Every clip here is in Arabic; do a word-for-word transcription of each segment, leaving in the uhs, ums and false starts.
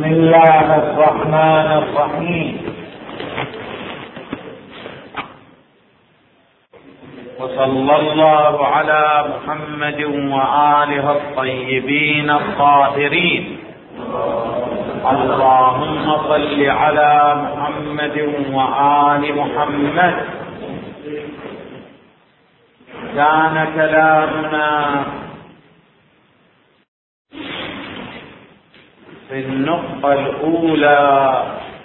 بسم الله الرحمن الرحيم. وصلى الله على محمد وآله الطيبين الطاهرين. اللهم صل على محمد وآل محمد. كان كلامنا في النقطة الأولى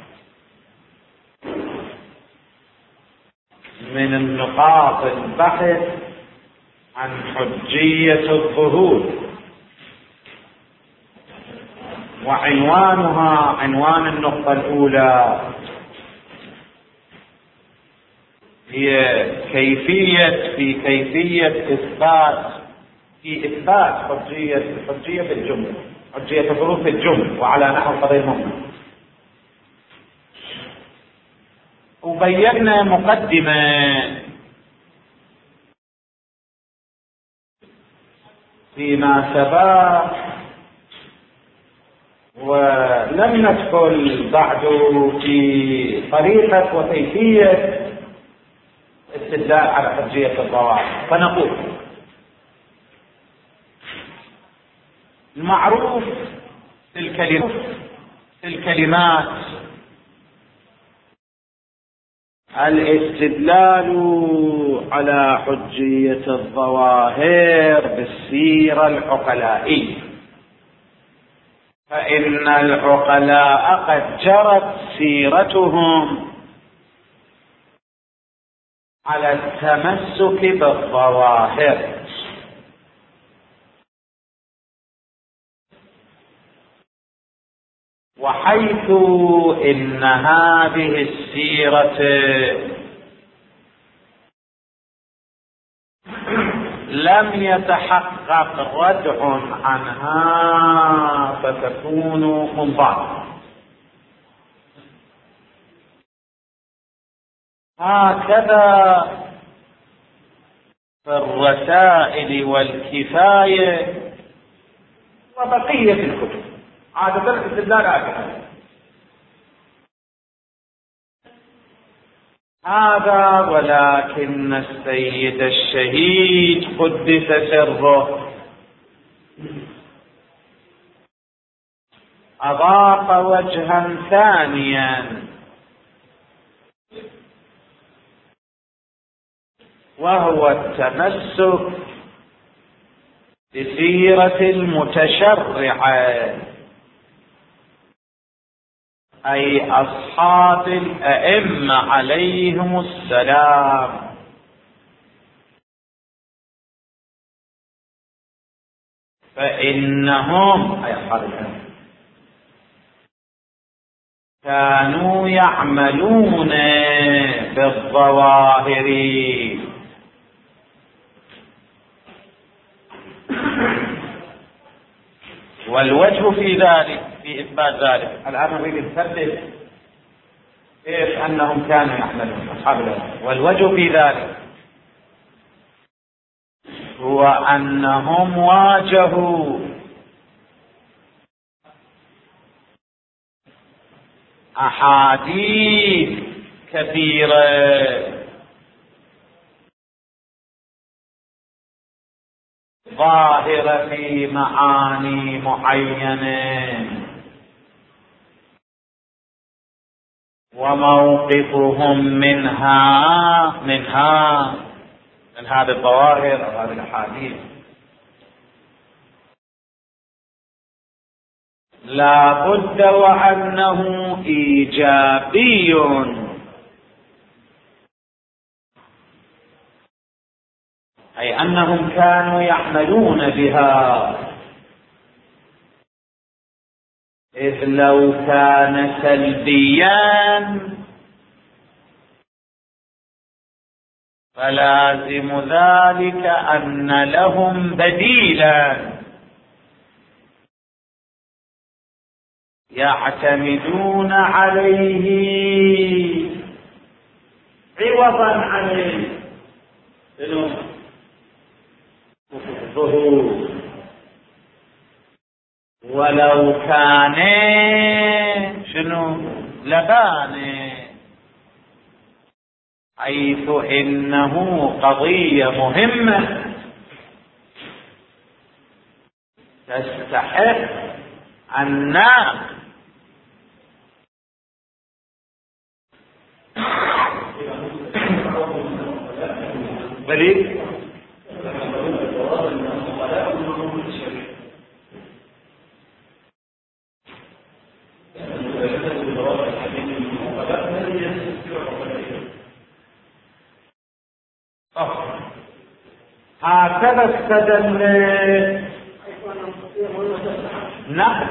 من النقاط البحث عن حجية الظهور، وعنوانها عنوان النقطة الأولى هي كيفية في كيفية إثبات في إثبات حجية حجية في الجملة، حجية الظهور في الجمل وعلى نحو القضية المهمة. وبينا مقدمة فيما سبق، ولم ندخل بعد في طريقة وكيفية استدلال على حجية الظواهر. فنقول المعروف في الكلمات الكلمات الاستدلال على حجية الظواهر بالسيرة العقلائية، فإن العقلاء قد جرت سيرتهم على التمسك بالظواهر، وحيث إن هذه السيرة لم يتحقق ردع عنها فتكون منضبطة. هكذا في الرسائل والكفاية وبقية الكتب عادة الاستدلال هكذا. هذا ولكن السيد الشهيد قدس سره أضاف وجها ثانيا، وهو التمسك بسيرة المتشرعة، أي أصحاب الأئمة عليهم السلام، فإنهم أي أصحاب الأئمة كانوا يعملون بالظواهر، والوجه في ذلك في إثبات ذلك الآن نريد نثبت كيف أنهم كانوا يعملون أصحاب الأئمة. والوجه في ذلك هو أنهم واجهوا أحاديث كثيرة ظاهرة في معاني معينة، وموقفهم منها منها من هذه الظواهر أو هذه الأحاديث لا بد وأنه إيجابي، أي أنهم كانوا يعملون بها، إذ لو كان سلبيا فلازم ذلك أن لهم بديلا يعتمدون عليه عوضا عن الظهور. ولو كان شنو؟ لبانه، حيث إنه قضية مهمة تستحق الناس بريد هكذا استدل. نعم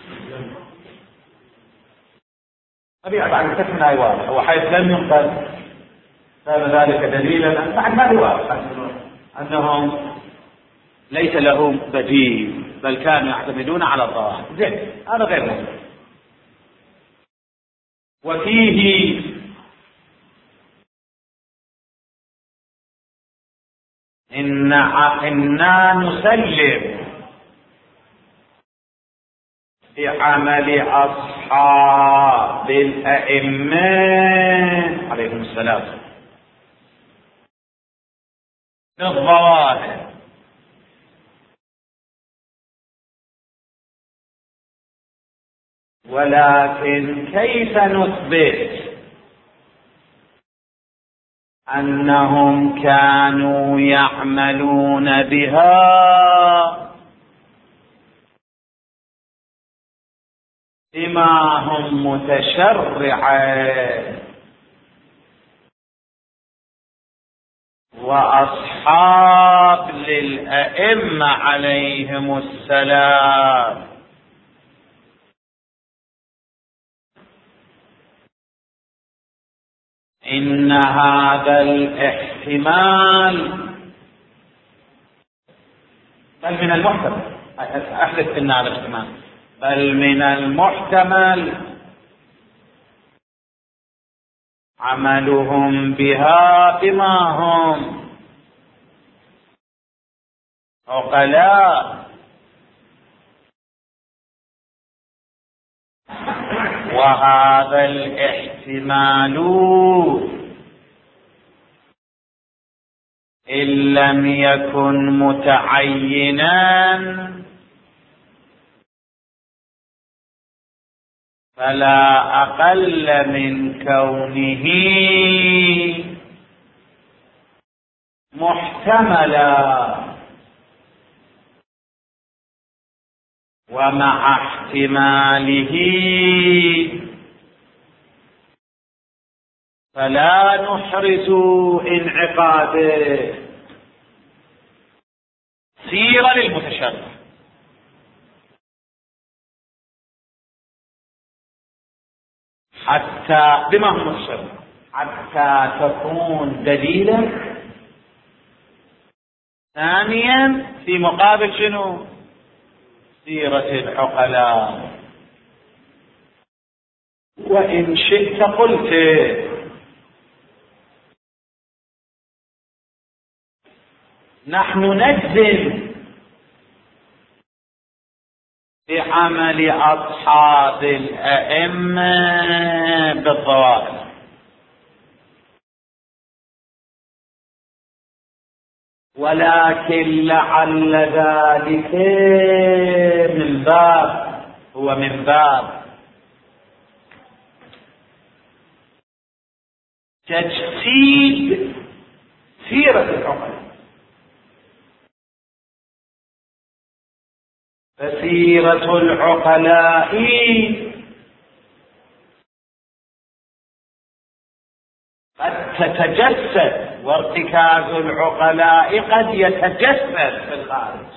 طبيعة بعد الفتح من أي واضح، وحيث لم ينقل كان ذلك دليلا بعد ما هو واضح أنهم ليس لهم بديل، بل كانوا يعتمدون على الظواهر. زين، هذا غير مهم. وفيه إن إنا نسلم بعمل أصحاب الأئمة عليهم السلام بالظواهر، ولكن كيف نثبت أنهم كانوا يعملون بها بما هم متشرعة وأصحاب للأئمة عليهم السلام؟ إن هذا الاحتمال بل من المحتمل، أحدث إن هذا الاحتمال بل من المحتمل عملهم بها بما هم عقلاء، وهذا الاحتمال إن لم يكن متعينا فلا أقل من كونه محتملا، ومع احتماله فلا نحرز انعقاده سيرة للمتشرع حتى بما هو متشرع حتى تكون دليلا ثانيا في مقابل شنو؟ سيرة العقلاء. وإن شئت قلت نحن نجزم بعمل أصحاب الأئمة بالظواهر، ولكن لعل ذلك من باب هو من باب تجسيد سيرة العقلاء، فسيرة العقلاء قد تتجسد، وارتكاز العقلاء قد يتجسد في الخارج.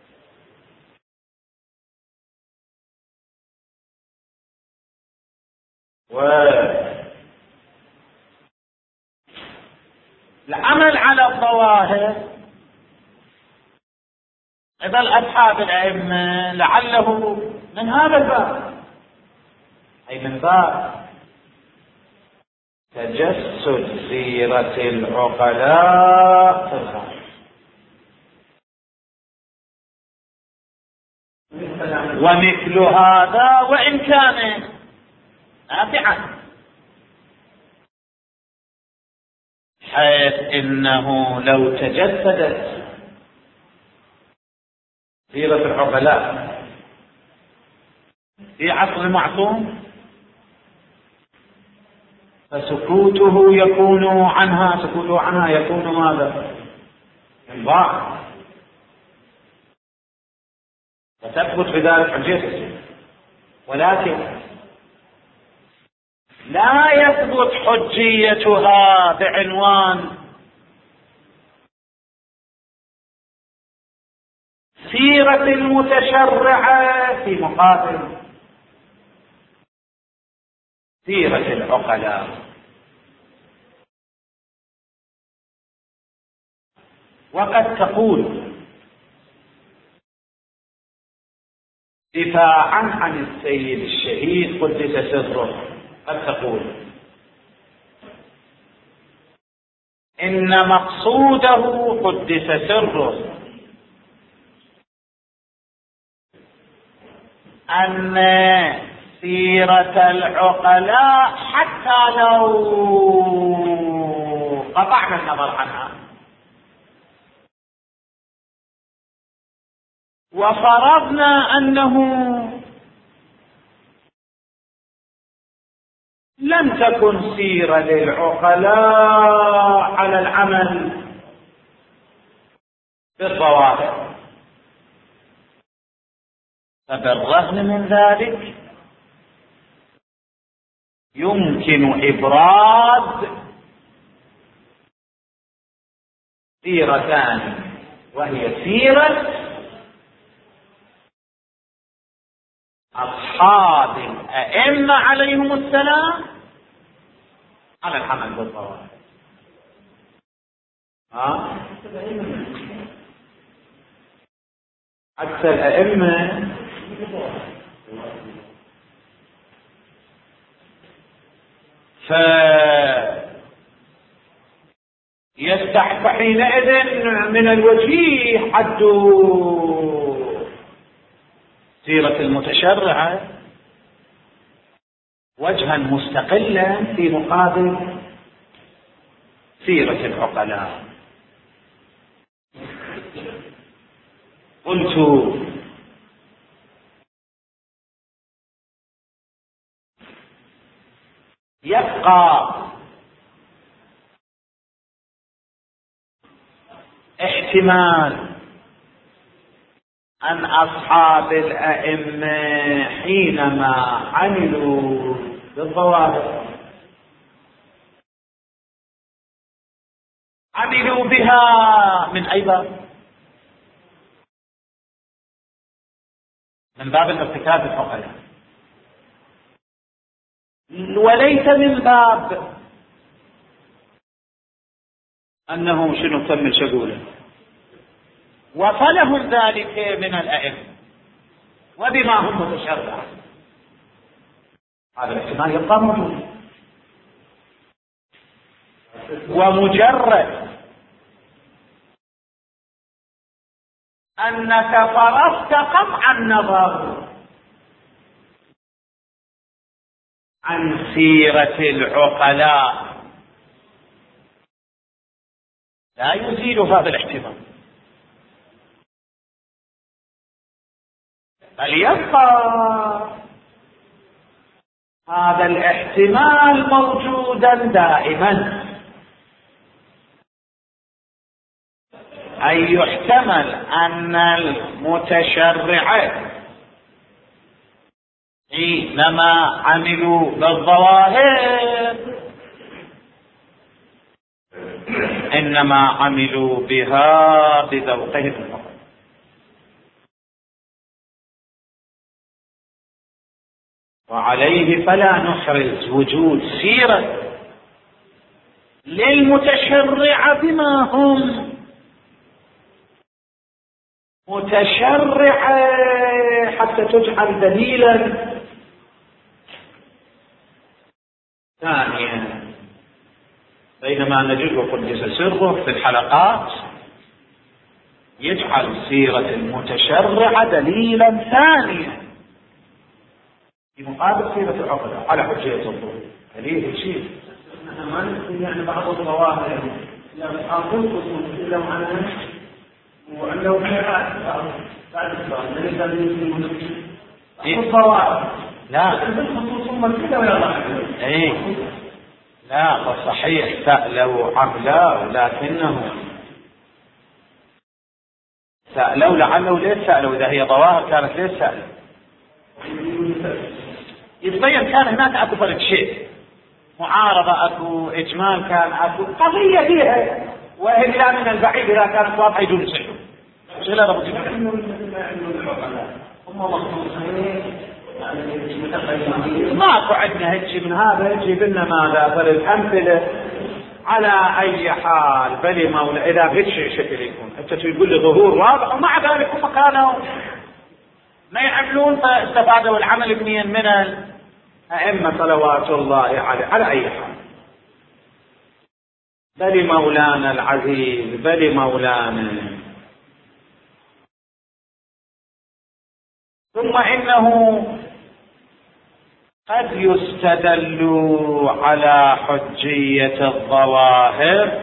والعمل على الظواهر قبل أصحاب الأئمة لعله من هذا الباب، أي من باب تجسد سيرة العقلاء في الخارج. ومثل هذا وإن كان نافعة، حيث إنه لو تجسدت سيرة العقلاء في عصر المعصوم فسكوته يكون عنها سكوته عنها يكون ماذا؟ انضاع، وتثبت بذلك حجته. ولكن لا يثبت حجيتها بعنوان سيرة المتشرعة في مقابل سيرة العقلاء. وقد تقول دفاعا عن السيد الشهيد قدس سره، قد تقول إن مقصوده قدس سره أن سيرة العقلاء حتى لو قطعنا النظر عنها وفرضنا أنه لم تكن سيرة للعقلاء على العمل بالظواهر، فبالرغم من ذلك يمكن إبراز سيرتان، وهي سيرة أصحاب الأئمة عليهم السلام على العمل بالظواهر. ها؟ عكس الأئمة فيستحق حينئذ من الوجيه حد سيرة المتشرعة وجها مستقلا في مقابل سيرة العقلاء. قلت يبقى احتمال أن أصحاب الأئمة حينما عملوا بالظواهر عملوا بها من أي باب؟ من باب الارتكاب العقلاء، وليس من باب أنه شنو كمل شغوله وصلهم ذلك من الأئمة وبما هم متشرع. هذا الاحتمال يبقى موجود. ومجرد أنك فرضت قطع النظر عن سيرة العقلاء لا يزيل هذا الاحتمال، بل يبقى هذا الاحتمال موجودا دائما، أي يحتمل أن المتشرع حينما عملوا بالظواهر إنما عملوا بها بذوقهم، وعليه فلا نحرز وجود سيرة للمتشرع بما هم متشرعة حتى تجعل دليلا ثانيا، بينما نجد قدس سره في الحلقات يجعل سيرة المتشرع دليلا ثانيا في مقابل صيغة العقدة على حجية الظهور. هذه شيء ما نقول يعني بعض الظواهر يعني أقول إلا معناه وأنه كان بعد الصلاة ليس من الظواهر لا بالخصوص ثم كذا ولا اي لا صحيح سألوا عملا لكنه سألوا لعله ليش سألوا إذا هي ظواهر كانت ليش سألوا يتبين كان هناك أكو فرق شيء معارضة أكو إجمال كان أكو قضية هي وإلا من البعيد إذا كانت واضحة يجون يصيحوا شغلة ربط ماكو عندنا هيك من هذا يجيب لنا ماذا فالأمثلة على أي حال بل مولا إذا غش شكل يكون أنت تقول لي ظهور واضح ومع ذلك هم كانوا ما يعملون فاستفادوا العمل بنيا من الأئمة صلوات الله عليه على أي حال. بل مولانا العزيز بل مولانا. ثم إنه قد يستدل على حجية الظواهر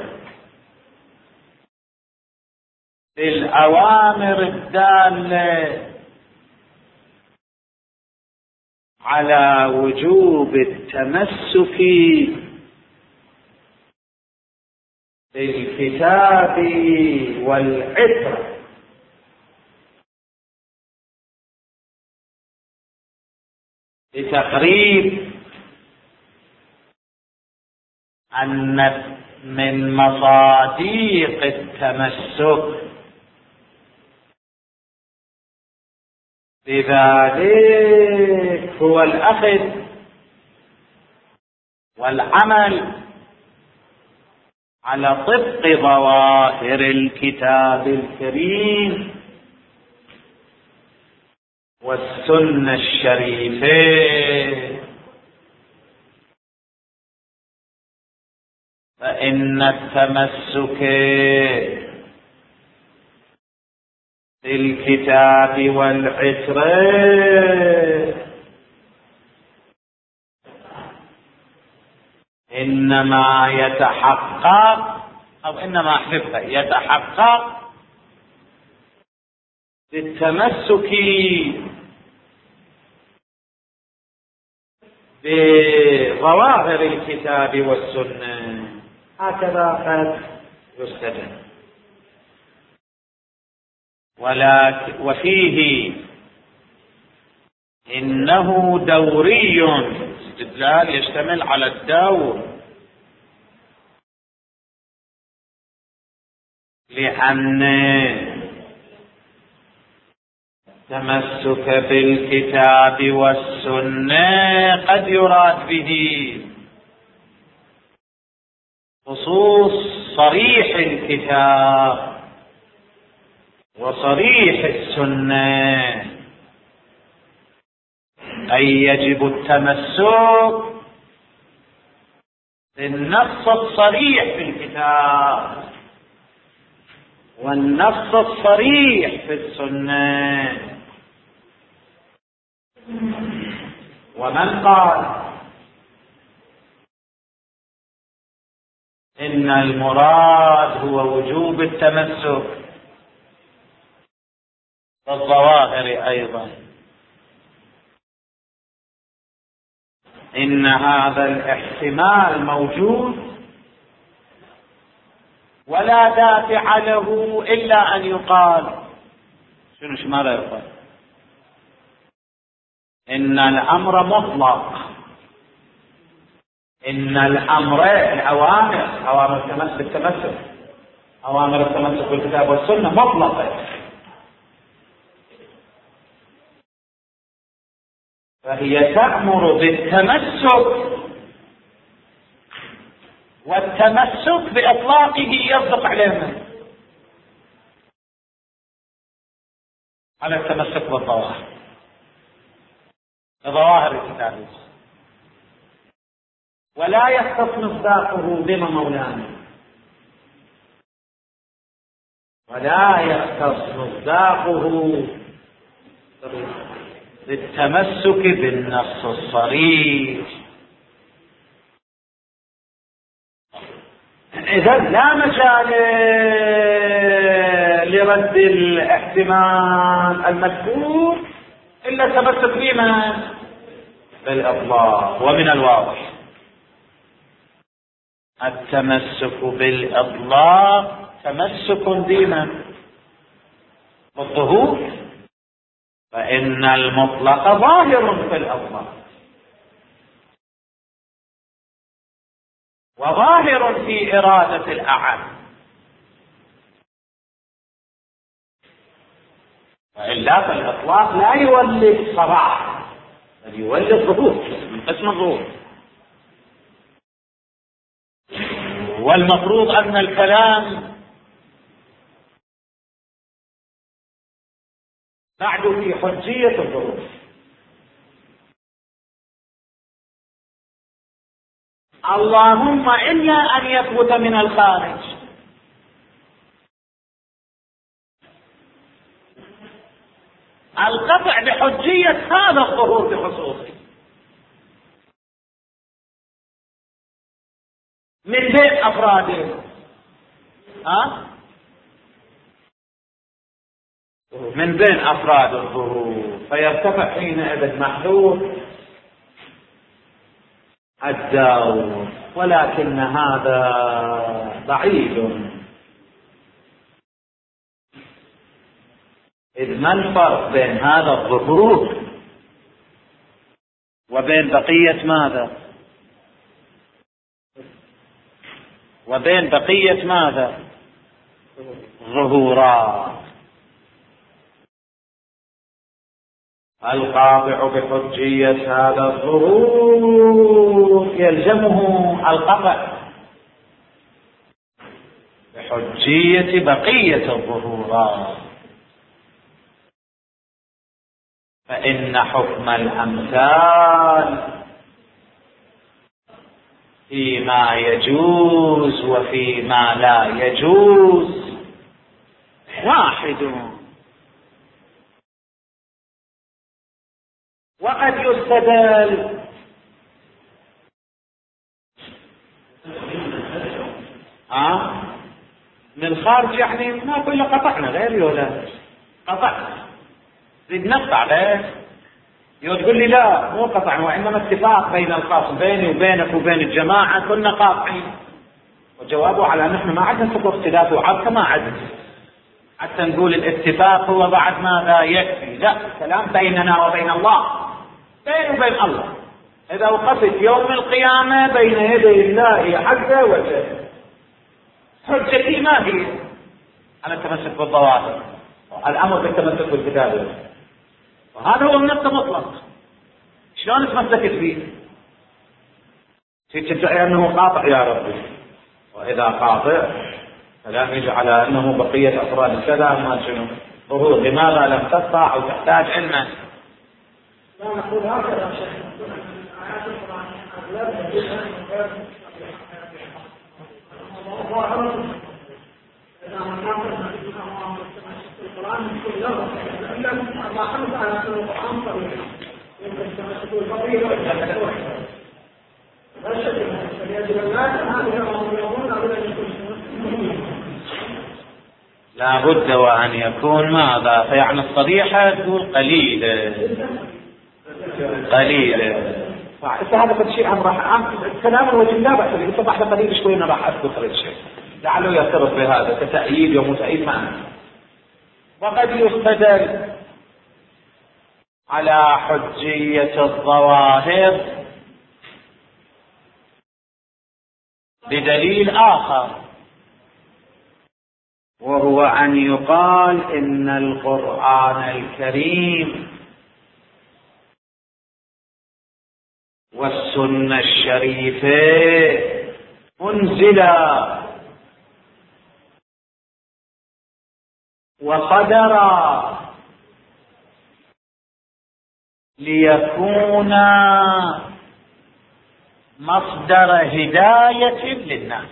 بالأوامر الدالة على وجوب التمسك بالكتاب والعترة لتقريب أن من مصادق التمسك بذلك هو الأخذ والعمل على طبق ظواهر الكتاب الكريم والسنة الشريفة. فإن التمسك بالكتاب والعترة إنما يتحقق أو إنما أحبه يتحقق بالتمسك بظواهر الكتاب والسنة. هكذا قد يستدل. ولكن وفيه إنه دوري استدلال يشتمل على الدور لأن التمسك بالكتاب والسنة قد يراد به خصوص صريح الكتاب وصريح السنة، أي يجب التمسك بالنص الصريح في الكتاب والنص الصريح في السنة. ومن قال إن المراد هو وجوب التمسك بالظواهر أيضا، إن هذا الاحتمال موجود ولا دافع له إلا أن يقال شنو شو ماذا يقال؟ إن الأمر مطلق، إن الأمر الأوامر أوامر التمسك التمسك أوامر التمسك بالكتاب والسنة مطلقة، فهي تأمر بالتمسك، والتمسك بإطلاقه يصدق علينا على التمسك بالظواهر بظواهر الكتاب، ولا يختص مصداقه بما مولانا، ولا يختص مصداقه بالتمسك بالنص الصريح. إذا لا مجال لرد الاحتمال المذكور إلا التمسك بما بالإطلاق. ومن الواضح التمسك بالإطلاق تمسك بما بالظهور، فإن المطلق ظاهر في الأطلاق وظاهر في إرادة الأعم، وإلا فالإطلاق لا يولد صراحة بل يولد ظهور من قسم الظهور. والمفروض أن الكلام بعد في حجية الظهور. اللهم إلا أن يثبت من الخارج، القطع بحجية هذا الظهور بخصوصه من بين أفراده، ها من بين أفراد الظهور، فيرتفع حينئذ محذور الداور. ولكن هذا بعيد، إذ ما الفرق بين هذا الظهور وبين بقية ماذا وبين بقية ماذا ظهورات؟ القاطع بحجية هذا الظهور يلزمه القطع بحجية بقية الظهورات، فإن حكم الأمثال فيما يجوز وفيما لا يجوز واحد. وقد يستدل ها من خارج، يعني ما كل قطعنا غير ولا قطع نريد نقطع غير يقول لي لا مو قطع، وإنما اتفاق بين الخاص بيني وبينك وبين الجماعة كنا قاطعين. وجوابه على نحن ما عدنا سوى اختلاف وعبك ما عدنا حتى نقول الاتفاق هو بعد ماذا يكفي. لا، الكلام بيننا وبين الله، بيني وبين الله. إذا وقفت يوم القيامة بين يدي الله عز وجل حجتي ما هي؟ على التمسك بالظواهر، الأمر بالتمسك بالكتاب، وهذا هو النص مطلق. شلون تمسكت فيه؟ تدعي أنه قاطع يا ربي، وإذا قاطع فلا يجي على أنه بقية أفراد كذا ما شنو ظهور. لماذا لم تقطع أو تحتاج علما؟ لا نقول هكذا شيخ، نقول أن آيات القرآن أغلبها غير ظاهرة. إذا نقول القرآن يكون لغة، إلا ما خمس آيات القرآن صريحة يمكن تمسك البقية والتحدث. لا شك فليجب الناس هذه يقولون أولا يكون لا بد وأن يكون ماذا؟ فيعني الصريحة تقول قليلة قليلة. هذا قد شيء أمر كلام الوجه لا بأس به، انت بعد قليل شوي أنا راح أذكر الشيء لعله يرتبط بهذا كتأييد ومتأييد معنا. وقد يستدل على حجية الظواهر بدليل آخر، وهو أن يقال إن القرآن الكريم والسنة الشريفة منزلا وقدرا ليكون مصدر هداية للناس.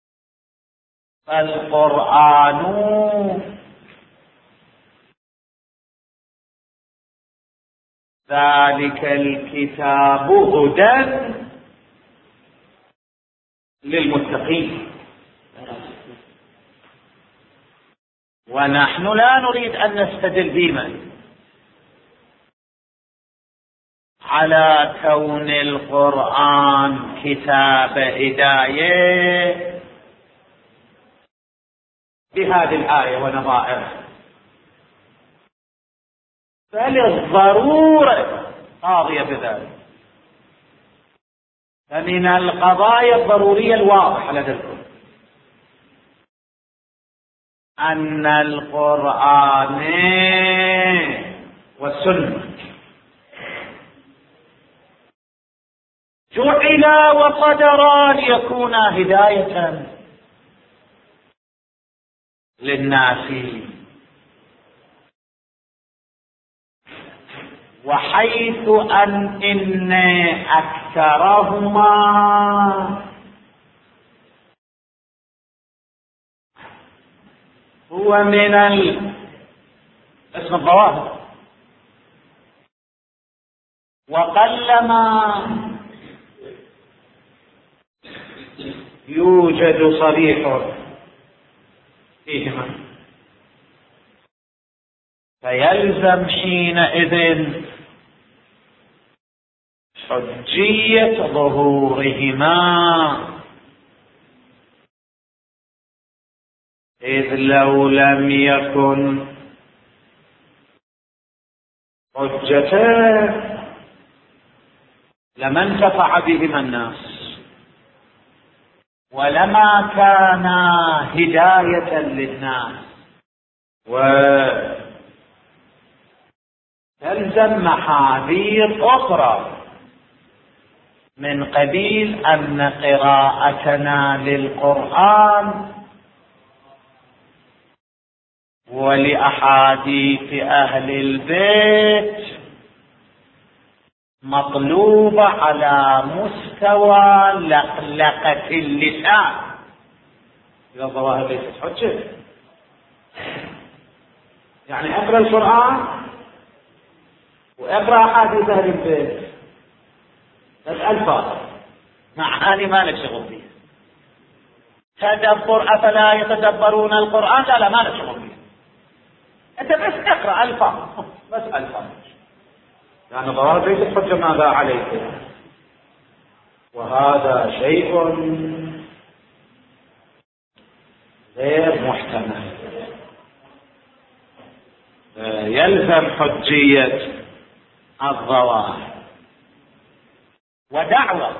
فالقرآن ذلك الكتاب هدى للمتقين. ونحن لا نريد أن نستدل بما على كون القرآن كتاب هداية بهذه الآية ونظائرها، بل الضرورة قاضية بذلك. فمن القضايا الضرورية الواضحة لدى الكل أن القرآن والسنة جعلا وقدرا ليكونا هداية للناس، وحيث أن إن أكثرهما هو من اسم الظواهر، وقلما يوجد صريح فيهما، فيلزم حينئذ حجية ظهورهما، إذ لو لم يكن حجة لما انتفع بهما الناس ولما كانا هداية للناس. وتلزم محاذير أخرى من قبيل أن قراءتنا للقرآن ولأحاديث أهل البيت مطلوبة على مستوى لقلقة اللسان. إذا الظواهر ليست حجة، يعني اقرأ القرآن واقرأ أحاديث أهل البيت، بس ألفاظ معاني ما لك شغل فيها. تدبر، أفلا يتدبرون القرآن؟ لا لا، ما لك شغل فيها، أنت بس اقرأ ألفاظ، بس ألفاظ، يعني الظواهر ليست حجة ماذا عليك. وهذا شيء غير محتمل. يلزم حجية الظواهر. ودعوة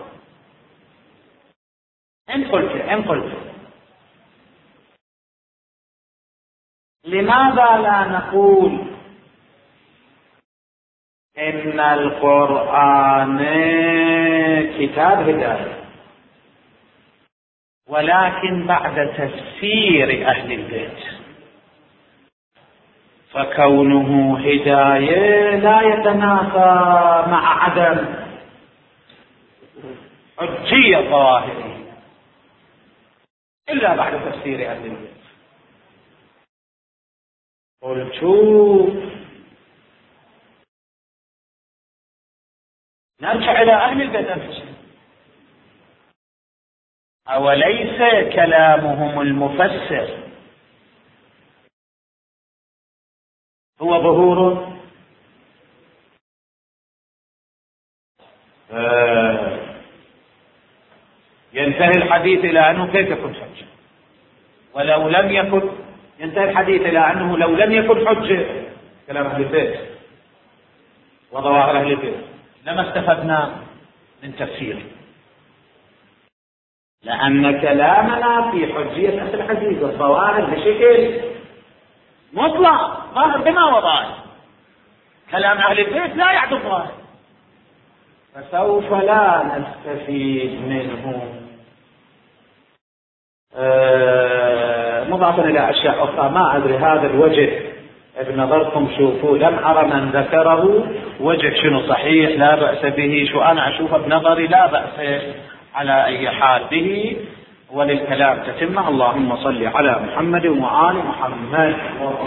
إن قلت إن قلت لماذا لا نقول إن القرآن كتاب هداية، ولكن بعد تفسير أهل البيت، فكونه هداية لا يتنافى مع عدم حجية ظواهره إلا بعد تفسير أهل البيت. قلت نرجع إلى أهل البيت أنفسهم، أوليس كلامهم المفسر هو ظهور آه ينتهي الحديث إلى أنه كيف يكون حجة، ولو لم يكن ينتهي الحديث إلى أنه لو لم يكن حجة كلام أهل البيت وظواهر أهل البيت لما استفدنا من تفسيره، لأن كلامنا في حجية أهل الحديث والظواهر بشكل مطلق ظاهر بما وضعه. كلام أهل البيت لا يعد ظاهر، فسوف لا نستفيد منه. آه مضافا إلى أشياء أخرى ما أدري هذا الوجه بنظركم شوفوا، لم أرى من ذكره وجه شنو صحيح لا بأس به، شو أنا أشوفه بنظري لا بأس على أي حال به، وللكلام تتمة. اللهم صل على محمد وآل محمد.